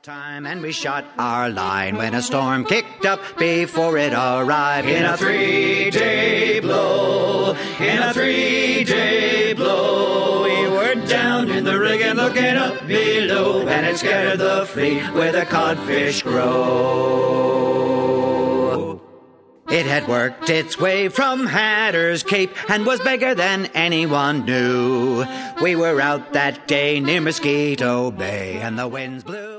time and we shot our line when a storm kicked up before it arrived. In a 3-day blow, in a 3-day blow, we were down in the rigging looking up below, and it scared the fleet where the codfish grow. It had worked its way from Hatter's Cape and was bigger than anyone knew. We were out that day near Mosquito Bay and the winds blew.